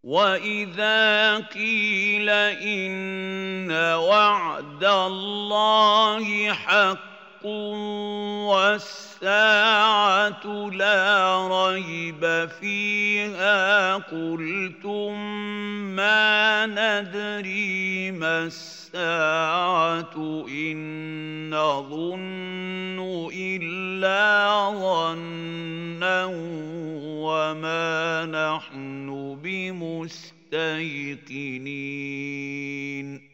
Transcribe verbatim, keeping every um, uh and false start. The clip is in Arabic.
وَإِذَا قِيلَ إِنَّ وَعْدَ اللَّهِ حَقٌّ وَالسَّاعَةُ لَا رَيْبَ فِيهَا قُلْتُم مَّا نَدْرِي مَا السَّاعَةُ إِن نَّظُنُّ إِلَّا ظَنًّا وَمَا نَحْنُ بِمُسْتَيْقِنِينَ